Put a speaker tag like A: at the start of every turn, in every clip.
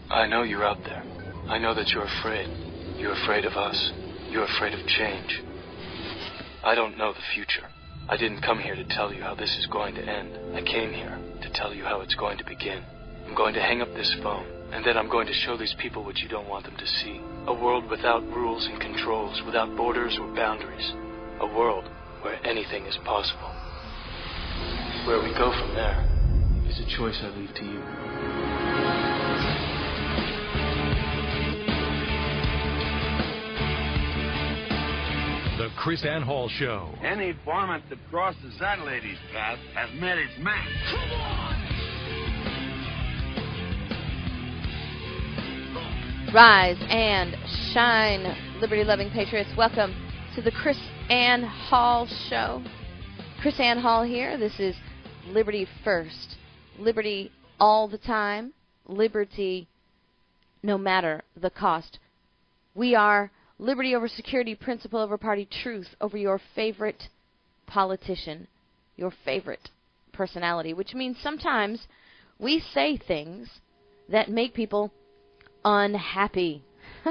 A: I know you're out there. I know that you're afraid. You're afraid of us. You're afraid of change. I don't know the future. I didn't come here to tell you how this is going to end. I came here to tell you how it's going to begin. I'm going to hang up this phone, and then I'm going to show these people what you don't want them to see. A world without rules and controls, without borders or boundaries. A world where anything is possible. Where we go from there is a choice I leave to you.
B: The Chris Ann Hall Show.
C: Any format that crosses that lady's path has met its match. Come on!
D: Rise and shine, liberty-loving patriots. Welcome to the Chris Ann Hall Show. Chris Ann Hall here. This is Liberty First. Liberty all the time. Liberty no matter the cost. We are liberty over security, principle over party, truth over your favorite politician, your favorite personality, which means sometimes we say things that make people unhappy.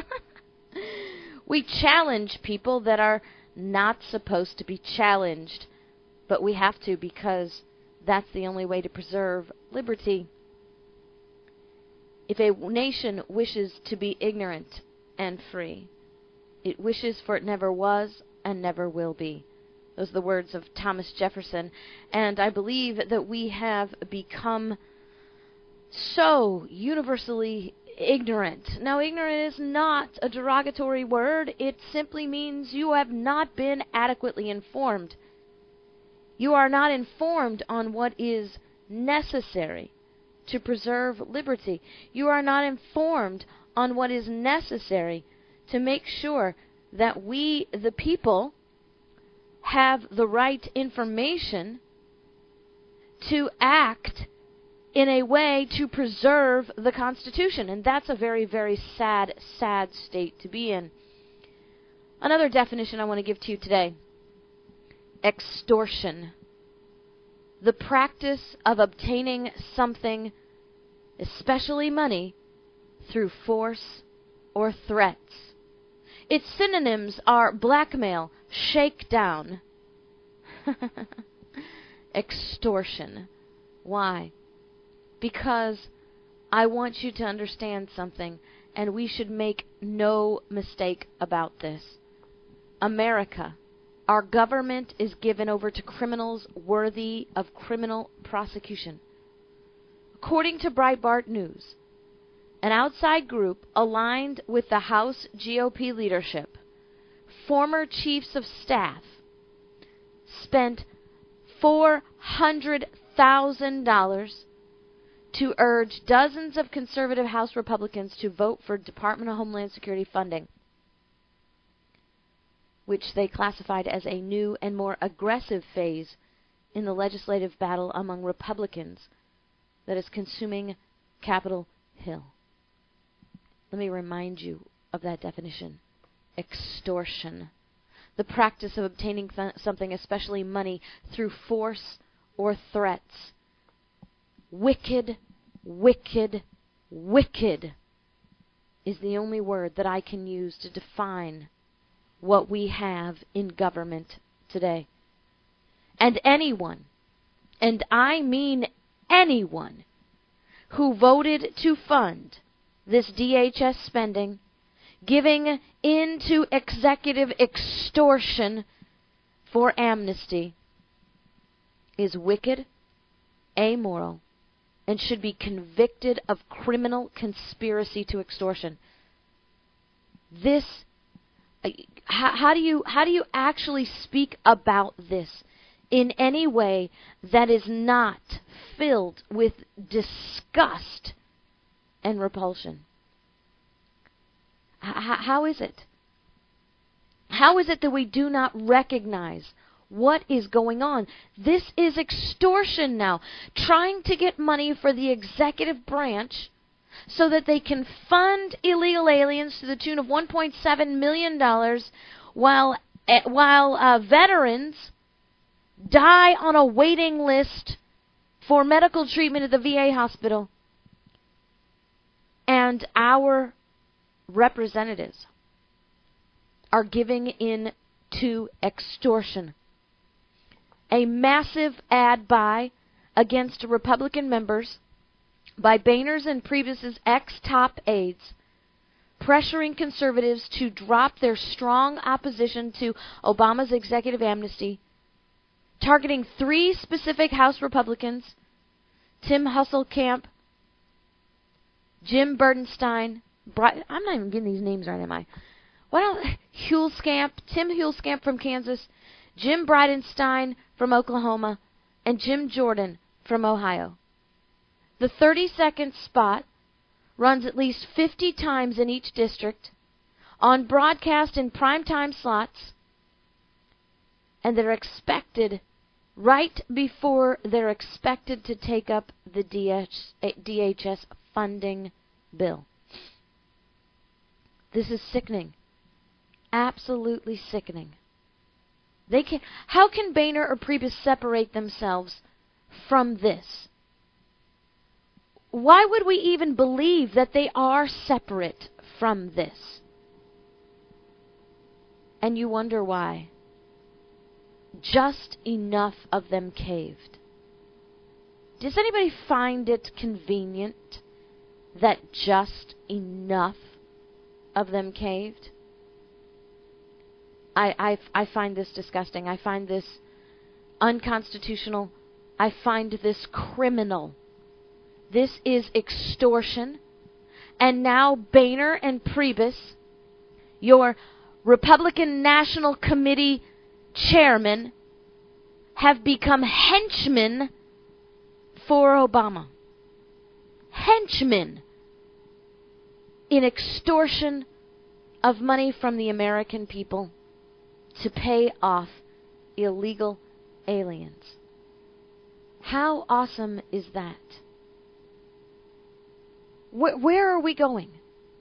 D: We challenge people that are not supposed to be challenged, but we have to because that's the only way to preserve liberty. If a nation wishes to be ignorant and free, it wishes for it never was and never will be. Those are the words of Thomas Jefferson. And I believe that we have become so universally ignorant. Now, ignorant is not a derogatory word. It simply means you have not been adequately informed. You are not informed on what is necessary to preserve liberty. You are not informed on what is necessary to make sure that we, the people, have the right information to act in a way to preserve the Constitution. And that's a very, very sad, sad state to be in. Another definition I want to give to you today. Extortion. The practice of obtaining something, especially money, through force or threats. Its synonyms are blackmail, shakedown, extortion. Why? Because I want you to understand something, and we should make no mistake about this. America, our government is given over to criminals worthy of criminal prosecution. According to Breitbart News, an outside group aligned with the House GOP leadership, former chiefs of staff, spent $400,000 to urge dozens of conservative House Republicans to vote for Department of Homeland Security funding, which they classified as a new and more aggressive phase in the legislative battle among Republicans that is consuming Capitol Hill. Let me remind you of that definition. Extortion. The practice of obtaining something, especially money, through force or threats. Wicked, wicked, wicked is the only word that I can use to define what we have in government today. And anyone, and I mean anyone, who voted to fund this DHS spending, giving into executive extortion for amnesty, is wicked, amoral, and should be convicted of criminal conspiracy to extortion. This, how do you actually speak about this in any way that is not filled with disgust and repulsion? How is it? How is it that we do not recognize what is going on? This is extortion now. Trying to get money for the executive branch so that they can fund illegal aliens to the tune of $1.7 million while veterans die on a waiting list for medical treatment at the VA hospital. And And our representatives are giving in to extortion. A massive ad buy against Republican members by Boehner's and Priebus's ex-top aides, pressuring conservatives to drop their strong opposition to Obama's executive amnesty, targeting 3 specific House Republicans, Tim Husselkamp, Jim Burdenstein, I'm not even getting these names right, am I? Tim Hulskamp from Kansas, Jim Bridenstine from Oklahoma, and Jim Jordan from Ohio. The 30-second spot runs at least 50 times in each district, on broadcast in primetime slots, and they're expected right before they're expected to take up the DHS funding bill. This is sickening. Absolutely sickening. How can Boehner or Priebus separate themselves from this? Why would we even believe that they are separate from this? And you wonder why. Just enough of them caved. Does anybody find it convenient that just enough of them caved? I find this disgusting. I find this unconstitutional. I find this criminal. This is extortion. And now Boehner and Priebus, your Republican National Committee chairman, have become henchmen for Obama. Henchmen in extortion of money from the American people to pay off illegal aliens. How awesome is that? Where are we going?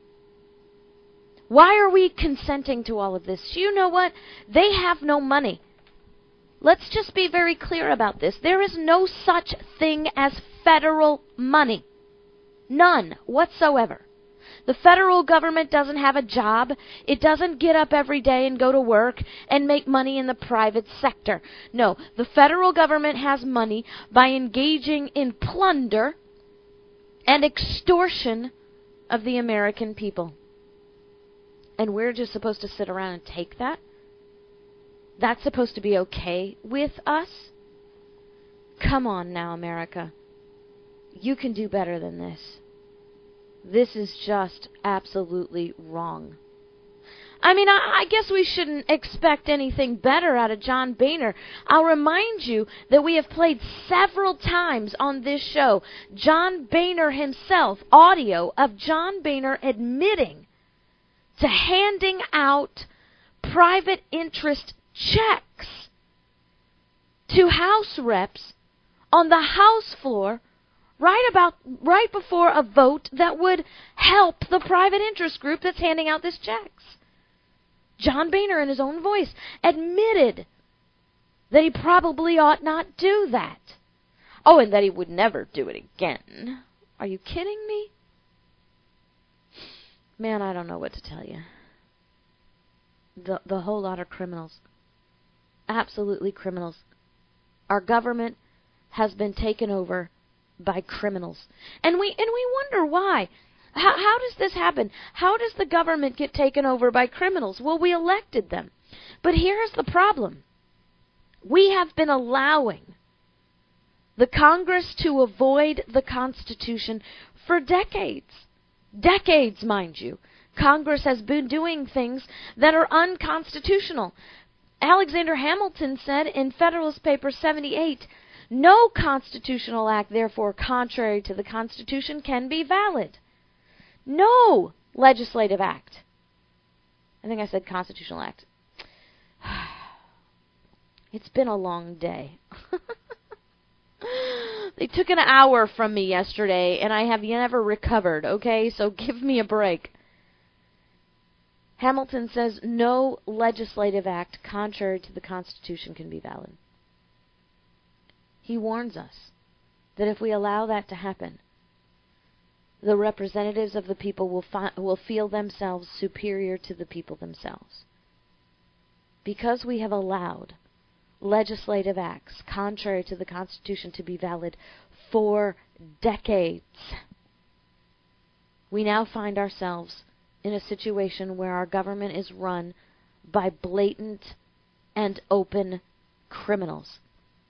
D: Why are we consenting to all of this? You know what? They have no money. Let's just be very clear about this. There is no such thing as federal money. None whatsoever. The federal government doesn't have a job. It doesn't get up every day and go to work and make money in the private sector. No, the federal government has money by engaging in plunder and extortion of the American people. And we're just supposed to sit around and take that? That's supposed to be okay with us? Come on now, America. You can do better than this. This is just absolutely wrong. I mean, I guess we shouldn't expect anything better out of John Boehner. I'll remind you that we have played several times on this show John Boehner himself, audio of John Boehner admitting to handing out private interest checks to House reps on the House floor right before a vote that would help the private interest group that's handing out these checks. John Boehner, in his own voice, admitted that he probably ought not do that. Oh, and that he would never do it again. Are you kidding me? Man, I don't know what to tell you. The whole lot of criminals. Absolutely criminals. Our government has been taken over by criminals. And we wonder why. How does this happen? How does the government get taken over by criminals? Well, we elected them. But here's the problem. We have been allowing the Congress to avoid the Constitution for decades. Decades, mind you. Congress has been doing things that are unconstitutional. Alexander Hamilton said in Federalist Paper 78, "No constitutional act, therefore, contrary to the Constitution can be valid." No legislative act. I think I said constitutional act. It's been a long day. They took an hour from me yesterday, and I have never recovered, okay? So give me a break. Hamilton says no legislative act contrary to the Constitution can be valid. He warns us that if we allow that to happen, the representatives of the people will feel themselves superior to the people themselves. Because we have allowed legislative acts contrary to the Constitution to be valid for decades, we now find ourselves in a situation where our government is run by blatant and open criminals.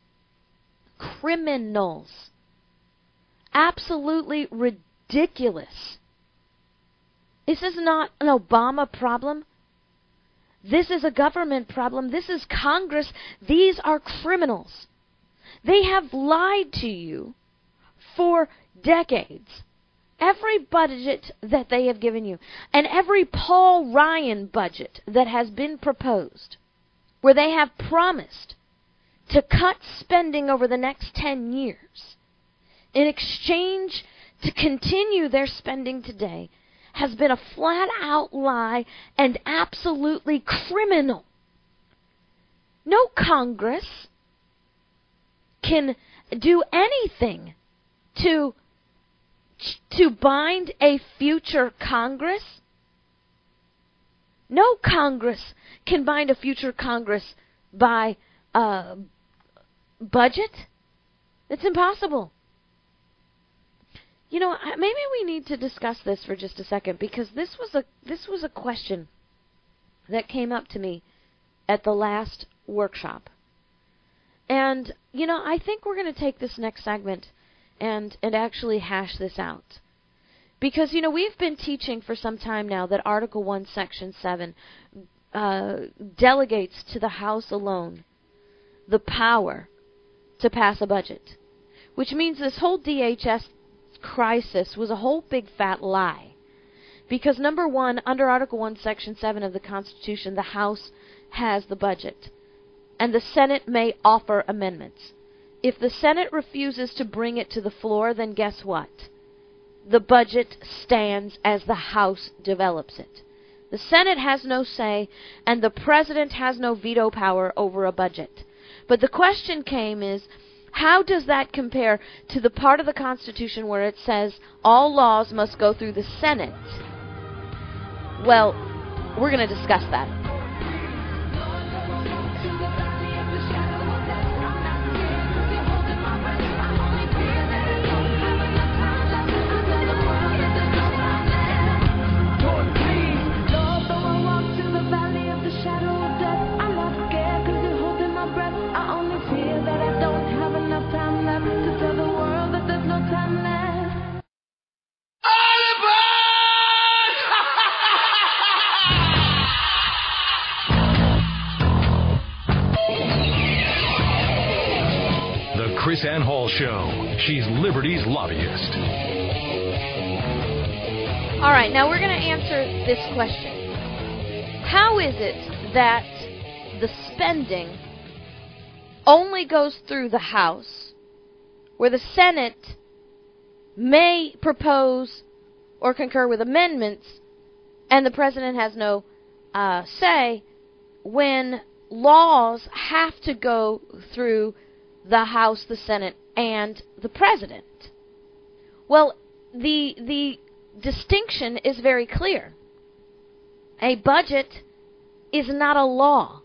D: Criminals. Absolutely ridiculous. This is not an Obama problem. This is a government problem. This is Congress. These are criminals. They have lied to you for decades. Every budget that they have given you, and every Paul Ryan budget that has been proposed, where they have promised to cut spending over the next 10 years in exchange to continue their spending today, has been a flat-out lie and absolutely criminal. No Congress can do anything to bind a future Congress. No Congress can bind a future Congress by budget. It's impossible. You know, maybe we need to discuss this for just a second, because this was a question that came up to me at the last workshop. And, you know, I think we're going to take this next segment and actually hash this out. Because, you know, we've been teaching for some time now that Article 1, Section 7 delegates to the House alone the power to pass a budget, which means this whole DHS crisis was a whole big fat lie. Because number one, under Article 1, Section 7 of the Constitution, the House has the budget, and the Senate may offer amendments. If the Senate refuses to bring it to the floor, then guess what? The budget stands as the House develops it. The Senate has no say, and the President has no veto power over a budget. But the question came is, how does that compare to the part of the Constitution where it says all laws must go through the Senate? Well, we're going to discuss that.
B: Chris Ann Hall Show. She's Liberty's lobbyist.
D: All right, now we're going to answer this question. How is it that the spending only goes through the House, where the Senate may propose or concur with amendments, and the President has no say, when laws have to go through the House, the Senate, and the President? Well, the distinction is very clear. A budget is not a law.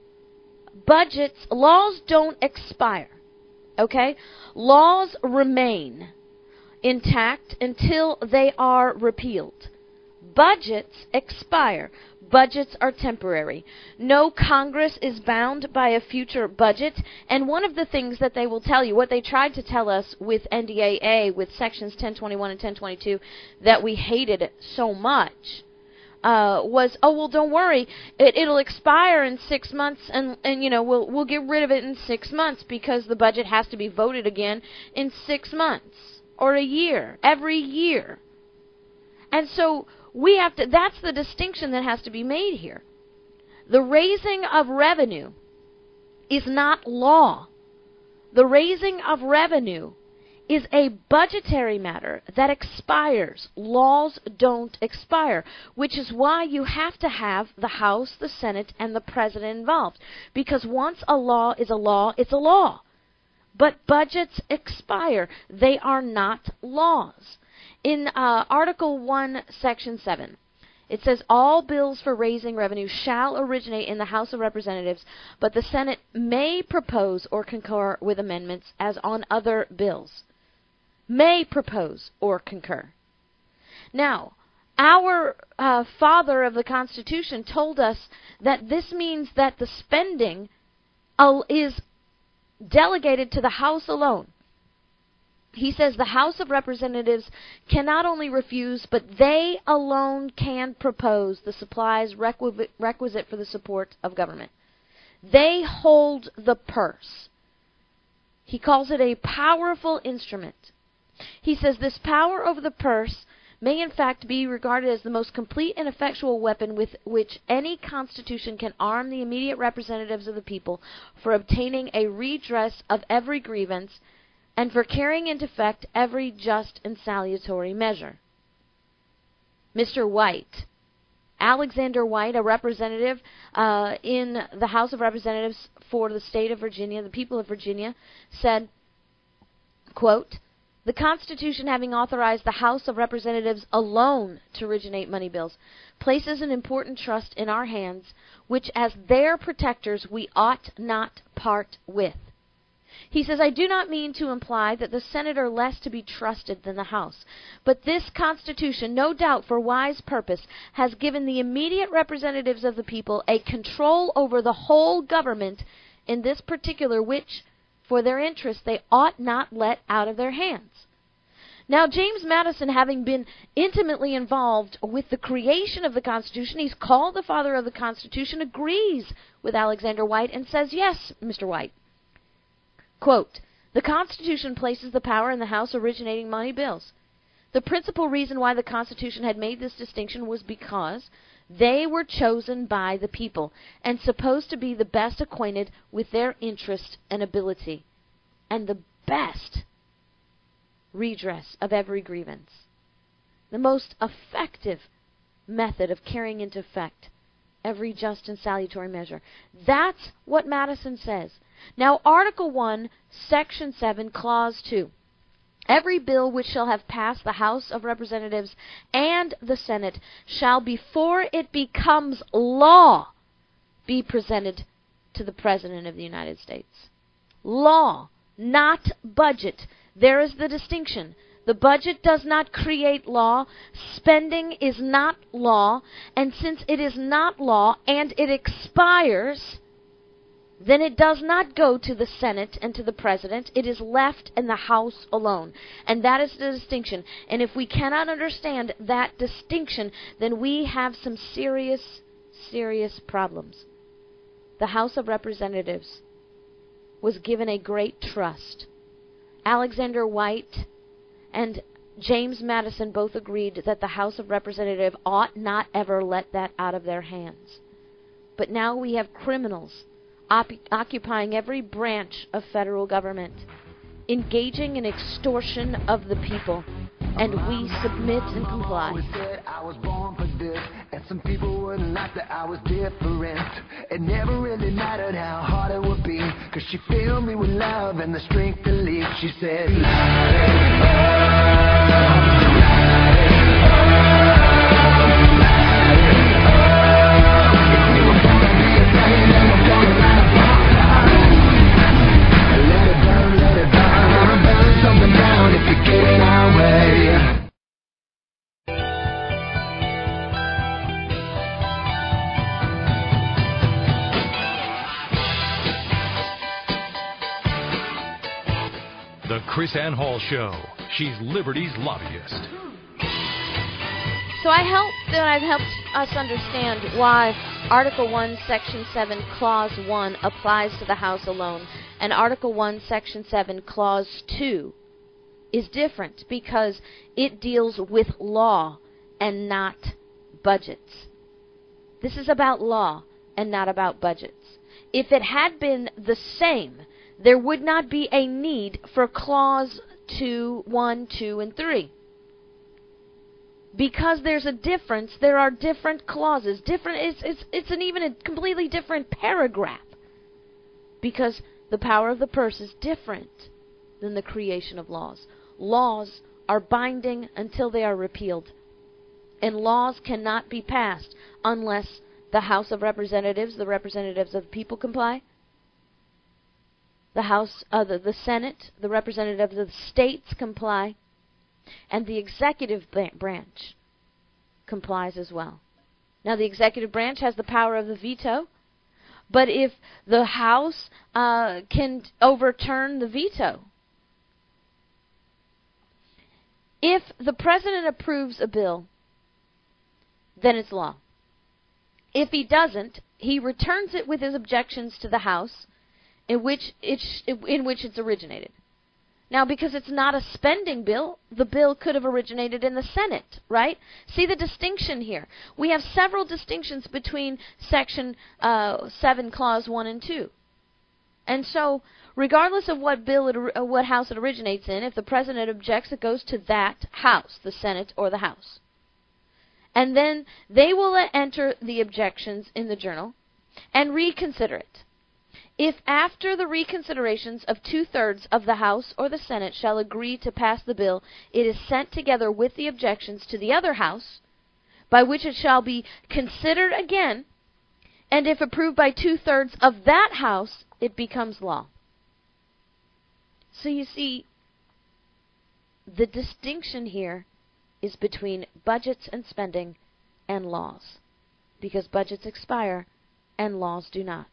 D: Laws don't expire. Okay? Laws remain intact until they are repealed. Budgets expire. Budgets are temporary. No Congress is bound by a future budget. And one of the things that they will tell you, what they tried to tell us with NDAA, with Sections 1021 and 1022, that we hated so much, was, oh, well, don't worry, it'll expire in 6 months, and you know, we'll get rid of it in 6 months because the budget has to be voted again in 6 months or a year, every year. And so we have to, that's the distinction that has to be made here. The raising of revenue is not law. The raising of revenue is a budgetary matter that expires. Laws don't expire, which is why you have to have the House, the Senate, and the President involved. Because once a law is a law, it's a law. But budgets expire. They are not laws. In Article 1, Section 7, it says, all bills for raising revenue shall originate in the House of Representatives, but the Senate may propose or concur with amendments as on other bills. May propose or concur. Now, our father of the Constitution told us that this means that the spending is delegated to the House alone. He says the House of Representatives can not only refuse, but they alone can propose the supplies requisite for the support of government. They hold the purse. He calls it a powerful instrument. He says this power over the purse may in fact be regarded as the most complete and effectual weapon with which any constitution can arm the immediate representatives of the people for obtaining a redress of every grievance and for carrying into effect every just and salutary measure. Mr. White, Alexander White, a representative in the House of Representatives for the state of Virginia, the people of Virginia, said, quote, the Constitution, having authorized the House of Representatives alone to originate money bills, places an important trust in our hands, which as their protectors we ought not part with. He says, I do not mean to imply that the Senate are less to be trusted than the House, but this Constitution, no doubt for wise purpose, has given the immediate representatives of the people a control over the whole government in this particular which, for their interest, they ought not let out of their hands. Now, James Madison, having been intimately involved with the creation of the Constitution, he's called the father of the Constitution, agrees with Alexander White and says, yes, Mr. White. Quote, the Constitution places the power in the House originating money bills. The principal reason why the Constitution had made this distinction was because they were chosen by the people and supposed to be the best acquainted with their interest and ability, and the best redress of every grievance. The most effective method of carrying into effect every just and salutary measure. That's what Madison says. Now, Article 1, Section 7, Clause 2. Every bill which shall have passed the House of Representatives and the Senate shall, before it becomes law, be presented to the President of the United States. Law, not budget. There is the distinction. The budget does not create law. Spending is not law. And since it is not law and it expires, then it does not go to the Senate and to the President. It is left in the House alone. And that is the distinction. And if we cannot understand that distinction, then we have some serious, serious problems. The House of Representatives was given a great trust. Alexander White and James Madison both agreed that the House of Representatives ought not ever let that out of their hands. But now we have criminals occupying every branch of federal government, engaging in extortion of the people, and we submit and comply.
E: I was born for this, and some people wouldn't like that I was different. It never really mattered how hard it would be, cause she filled me with love and the strength to leave. She said,
B: The Chris Ann Hall Show. She's Liberty's lobbyist.
D: So I've helped us understand why Article 1, Section 7, Clause 1 applies to the House alone, and Article 1, Section 7, Clause 2 is different because it deals with law and not budgets. This is about law and not about budgets. If it had been the same, there would not be a need for Clause 2, 1, 2, and 3. Because there's a difference, there are different clauses. It's even a completely different paragraph. Because the power of the purse is different than the creation of laws. Laws are binding until they are repealed. And laws cannot be passed unless the House of Representatives, the representatives of the people, comply. The Senate, the representatives of the states, comply. And the executive branch complies as well. Now, the executive branch has the power of the veto, but if the House can overturn the veto, if the president approves a bill, then it's law. If he doesn't, he returns it with his objections to the House in which it's originated. Now, because it's not a spending bill, the bill could have originated in the Senate, right? See the distinction here. We have several distinctions between Section 7, Clause 1 and 2. And so, regardless of what what House it originates in, if the President objects, it goes to that House, the Senate or the House. And then they will enter the objections in the journal and reconsider it. If after the reconsiderations of 2/3 of the House or the Senate shall agree to pass the bill, it is sent together with the objections to the other House, by which it shall be considered again, and if approved by 2/3 of that House, it becomes law. So you see, the distinction here is between budgets and spending and laws, because budgets expire and laws do not.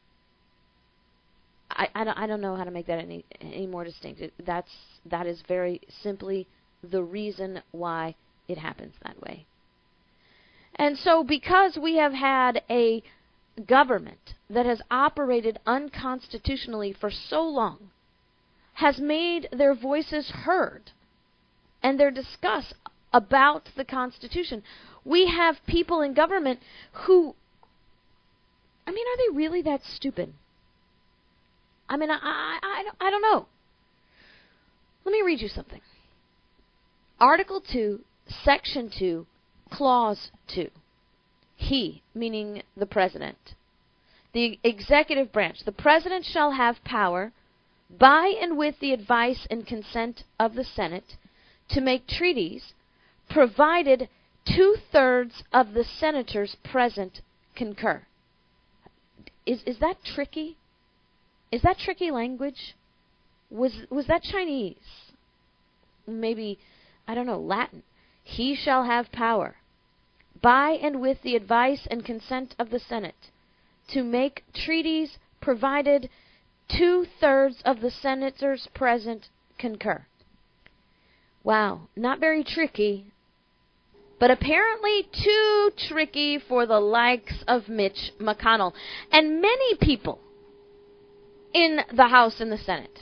D: I don't know how to make that any more distinct. That is very simply the reason why it happens that way. And so because we have had a government that has operated unconstitutionally for so long, has made their voices heard and their disgust about the Constitution, we have people in government who, are they really that stupid? I don't know. Let me read you something. Article 2, Section 2, Clause 2. He, meaning the President, the executive branch, the President shall have power, by and with the advice and consent of the Senate, to make treaties, provided 2/3 of the senators present concur. Is that tricky? Is that tricky language? Was that Chinese? Maybe, I don't know, Latin. He shall have power, by and with the advice and consent of the Senate, to make treaties, provided 2/3 of the senators present concur. Wow, not very tricky, but apparently too tricky for the likes of Mitch McConnell and many people in the House and the Senate.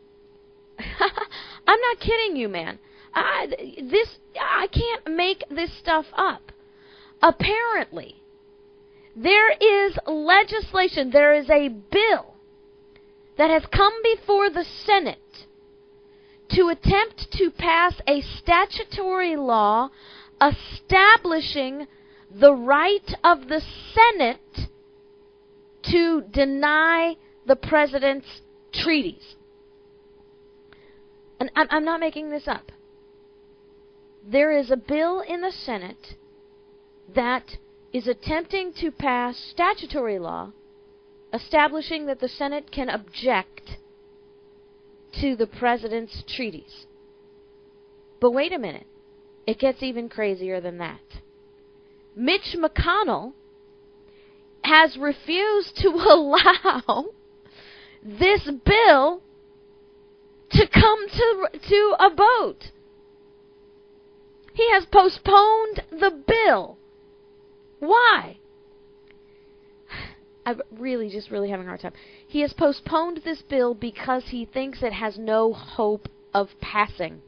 D: I'm not kidding you, man. I can't make this stuff up. Apparently, there is legislation, there is a bill that has come before the Senate to attempt to pass a statutory law establishing the right of the Senate to deny the President's treaties. And I'm not making this up. There is a bill in the Senate that is attempting to pass statutory law establishing that the Senate can object to the President's treaties. But wait a minute. It gets even crazier than that. Mitch McConnell has refused to allow this bill to come to a vote. He has postponed the bill. Why? I'm really having a hard time. He has postponed this bill because he thinks it has no hope of passing.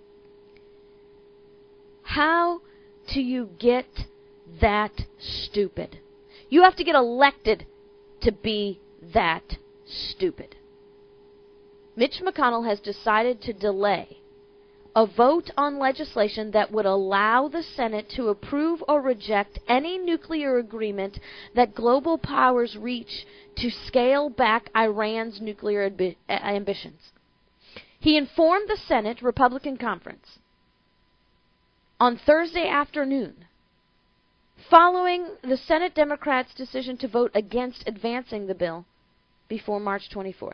D: How do you get that stupid? You have to get elected to be that stupid. Mitch McConnell has decided to delay a vote on legislation that would allow the Senate to approve or reject any nuclear agreement that global powers reach to scale back Iran's nuclear ambitions. He informed the Senate Republican Conference on Thursday afternoon, following the Senate Democrats' decision to vote against advancing the bill before March 24th.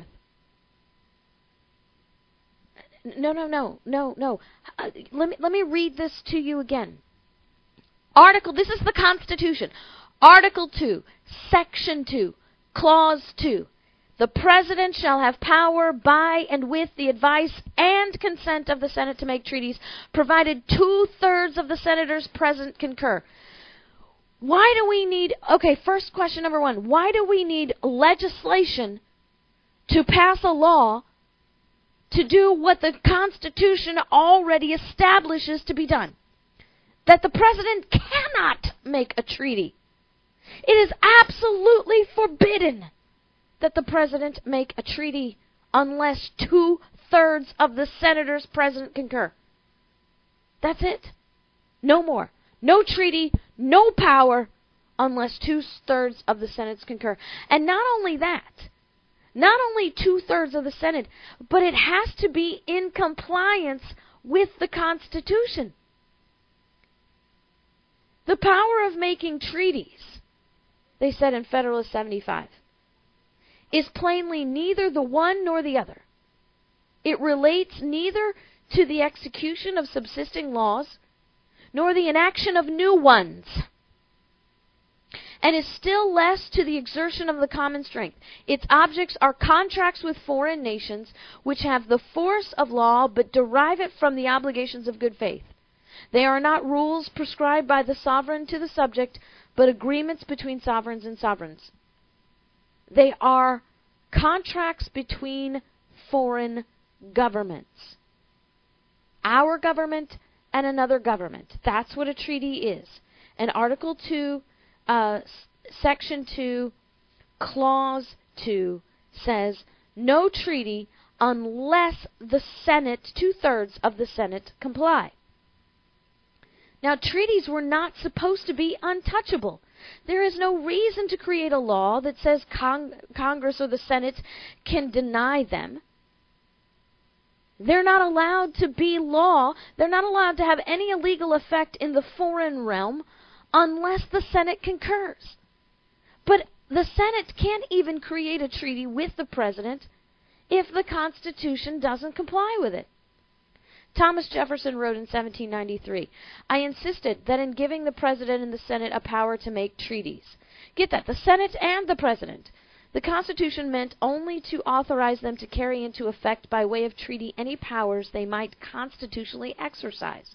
D: No. Let me read this to you again. This is the Constitution. Article 2, Section 2, Clause 2. The President shall have power by and with the advice and consent of the Senate to make treaties, provided 2/3 of the senators present concur. Why do we need, first question number one, why do we need legislation to pass a law to do what the Constitution already establishes to be done? That the President cannot make a treaty. It is absolutely forbidden that the President make a treaty unless 2/3 of the senators present concur. That's it. No more. No treaty, no power, unless 2/3 of the Senate concur. And not only that, not only 2/3 of the Senate, but it has to be in compliance with the Constitution. The power of making treaties, they said in Federalist 75, is plainly neither the one nor the other. It relates neither to the execution of subsisting laws nor the enaction of new ones, and is still less to the exertion of the common strength. Its objects are contracts with foreign nations which have the force of law but derive it from the obligations of good faith. They are not rules prescribed by the sovereign to the subject, but agreements between sovereigns and sovereigns. They are contracts between foreign governments. Our government and another government. That's what a treaty is. And Article 2, Section 2, Clause 2 says, no treaty unless the Senate, 2/3 of the Senate, comply. Now, treaties were not supposed to be untouchable. There is no reason to create a law that says Congress or the Senate can deny them. They're not allowed to be law. They're not allowed to have any legal effect in the foreign realm unless the Senate concurs. But the Senate can't even create a treaty with the President if the Constitution doesn't comply with it. Thomas Jefferson wrote in 1793, I insisted that in giving the President and the Senate a power to make treaties. Get that, the Senate and the President. The Constitution meant only to authorize them to carry into effect by way of treaty any powers they might constitutionally exercise.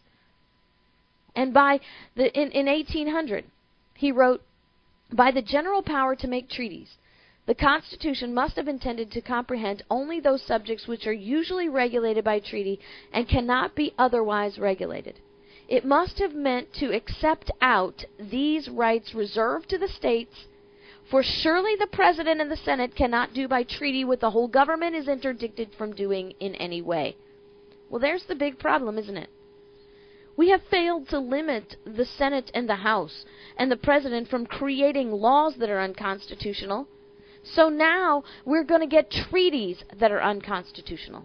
D: And in 1800, he wrote, by the general power to make treaties, the Constitution must have intended to comprehend only those subjects which are usually regulated by treaty and cannot be otherwise regulated. It must have meant to accept out these rights reserved to the states, for surely the President and the Senate cannot do by treaty what the whole government is interdicted from doing in any way. Well, there's the big problem, isn't it? We have failed to limit the Senate and the House and the President from creating laws that are unconstitutional. So now we're going to get treaties that are unconstitutional.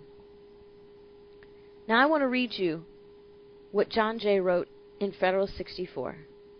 D: Now I want to read you what John Jay wrote in Federalist 64.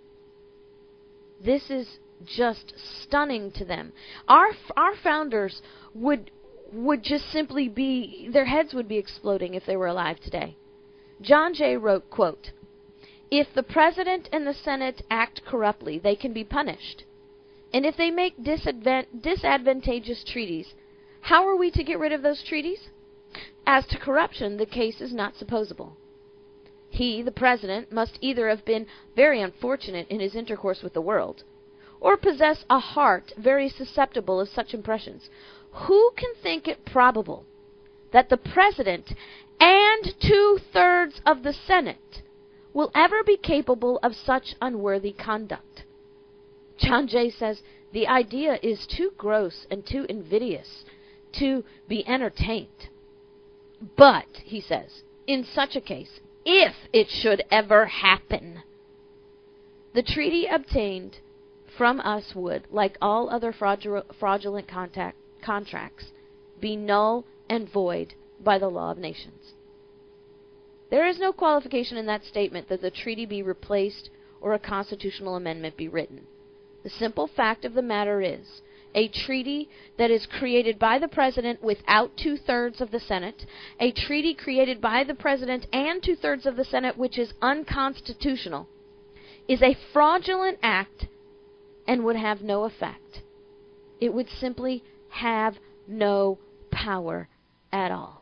D: This is just stunning to them. Our founders would just simply be, their heads would be exploding if they were alive today. John Jay wrote, quote, if the President and the Senate act corruptly, they can be punished. And if they make disadvantageous treaties, how are we to get rid of those treaties? As to corruption, the case is not supposable. He, the President, must either have been very unfortunate in his intercourse with the world, or possess a heart very susceptible of such impressions. Who can think it probable that the President and 2/3 of the Senate will ever be capable of such unworthy conduct? John Jay says, the idea is too gross and too invidious to be entertained. But, he says, in such a case, if it should ever happen, the treaty obtained from us would, like all other fraudulent contracts, be null and void by the law of nations. There is no qualification in that statement that the treaty be replaced or a constitutional amendment be written. The simple fact of the matter is, a treaty that is created by the President without two-thirds of the Senate, a treaty created by the President and two-thirds of the Senate which is unconstitutional, is a fraudulent act and would have no effect. It would simply have no power at all.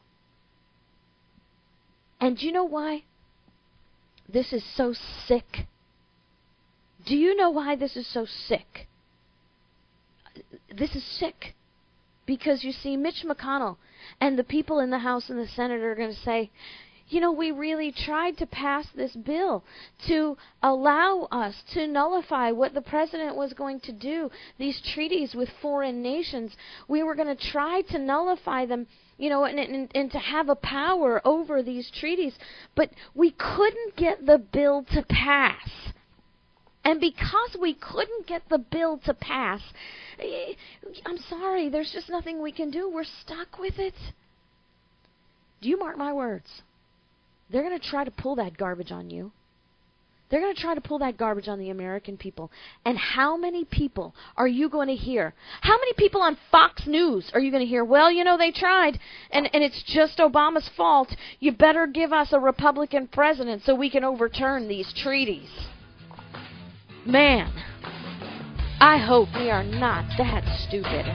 D: And do you know why this is so sick? Do you know why this is so sick? This is sick because, you see, Mitch McConnell and the people in the House and the Senate are going to say, you know, we really tried to pass this bill to allow us to nullify what the president was going to do, these treaties with foreign nations. We were going to try to nullify them, you know, and to have a power over these treaties, but we couldn't get the bill to pass. And because we couldn't get the bill to pass, I'm sorry, there's just nothing we can do. We're stuck with it. Do you mark my words? They're going to try to pull that garbage on you. They're going to try to pull that garbage on the American people. And how many people are you going to hear? How many people on Fox News are you going to hear? Well, you know, they tried, and it's just Obama's fault. You better give us a Republican president so we can overturn these treaties. Man, I hope we are not that stupid.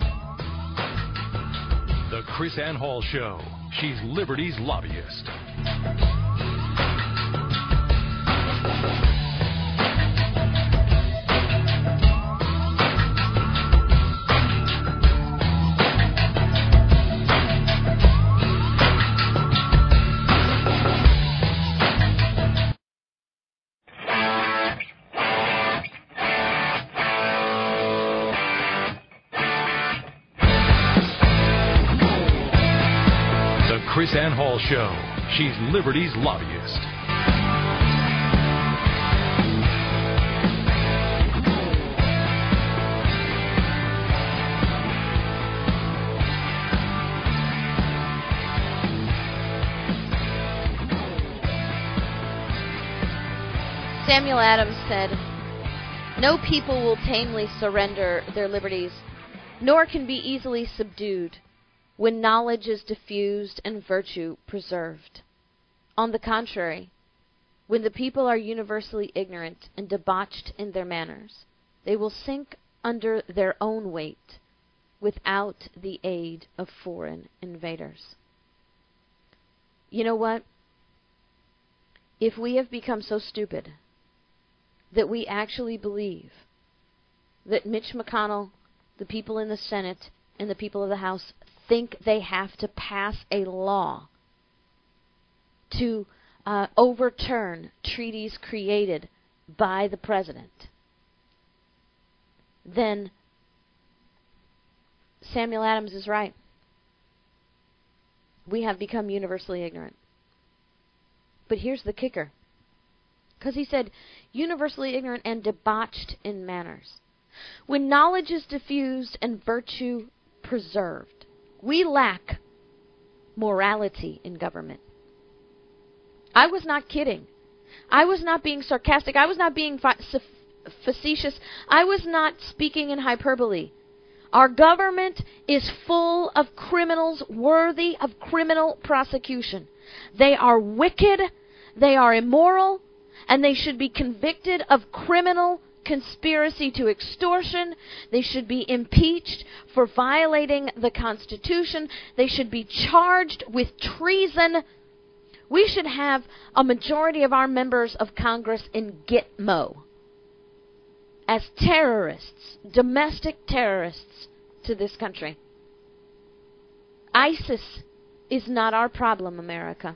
B: The Chris Ann Hall Show. She's Liberty's lobbyist. Chris Ann Hall Show. She's Liberty's lobbyist.
D: Samuel Adams said, "No people will tamely surrender their liberties, nor can be easily subdued, when knowledge is diffused and virtue preserved. On the contrary, when the people are universally ignorant and debauched in their manners, they will sink under their own weight without the aid of foreign invaders." You know what? If we have become so stupid that we actually believe that Mitch McConnell, the people in the Senate, and the people of the House think they have to pass a law to overturn treaties created by the president, then Samuel Adams is right. We have become universally ignorant. But here's the kicker. Because he said, universally ignorant and debauched in manners. When knowledge is diffused and virtue preserved, we lack morality in government. I was not kidding. I was not being sarcastic. I was not being facetious. I was not speaking in hyperbole. Our government is full of criminals worthy of criminal prosecution. They are wicked, they are immoral, and they should be convicted of criminal conspiracy to extortion. They should be impeached for violating the Constitution. They should be charged with treason. We should have a majority of our members of Congress in Gitmo as terrorists, domestic terrorists to this country. ISIS is not our problem, America.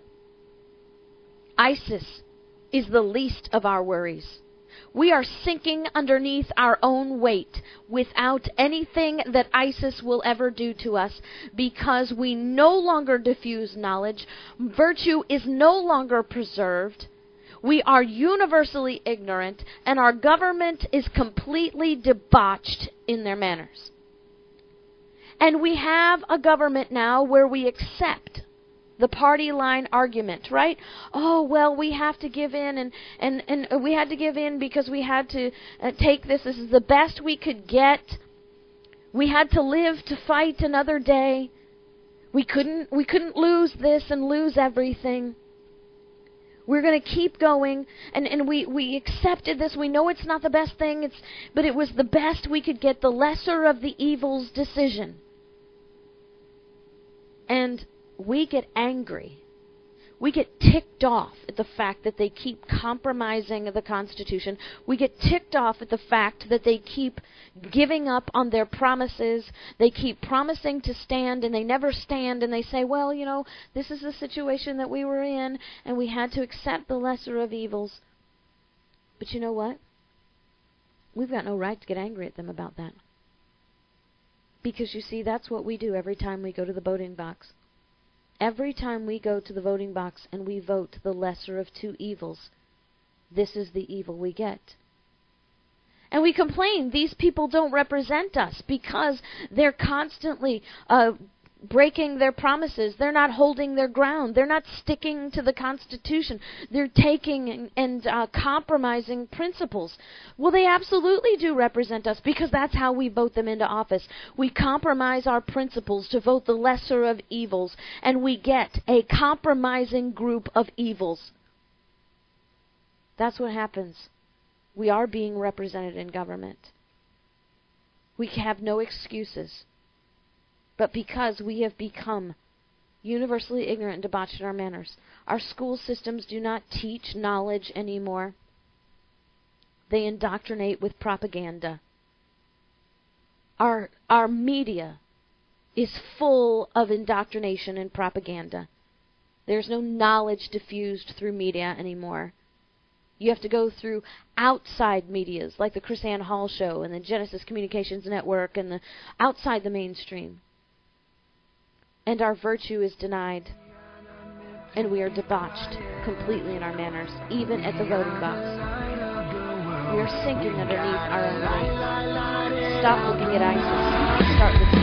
D: ISIS is the least of our worries. We are sinking underneath our own weight without anything that ISIS will ever do to us, because we no longer diffuse knowledge. Virtue is no longer preserved. We are universally ignorant, and our government is completely debauched in their manners. And we have a government now where we accept the party line argument, right? Oh, well, we have to give in, and we had to give in because we had to take this. This is the best we could get. We had to live to fight another day. We couldn't lose this and lose everything. We're going to keep going, and we accepted this. We know it's not the best thing, but it was the best we could get, the lesser of the evils decision. And we get angry. We get ticked off at the fact that they keep compromising the Constitution. We get ticked off at the fact that they keep giving up on their promises. They keep promising to stand, and they never stand, and they say, well, you know, this is the situation that we were in, and we had to accept the lesser of evils. But you know what? We've got no right to get angry at them about that. Because, you see, that's what we do every time we go to the voting box. Every time we go to the voting box and we vote the lesser of two evils, this is the evil we get. And we complain these people don't represent us because they're constantly breaking their promises. They're not holding their ground. They're not sticking to the Constitution. They're taking and compromising principles. Well, they absolutely do represent us because that's how we vote them into office. We compromise our principles to vote the lesser of evils, and we get a compromising group of evils. That's what happens. We are being represented in government. We have no excuses. But because we have become universally ignorant and debauched in our manners, our school systems do not teach knowledge anymore. They indoctrinate with propaganda. Our media is full of indoctrination and propaganda. There's no knowledge diffused through media anymore. You have to go through outside medias like the Chris Ann Hall Show and the Genesis Communications Network and the outside the mainstream. And our virtue is denied. And we are debauched completely in our manners, even at the voting box. We are sinking underneath our own light. Stop looking at ISIS. Start looking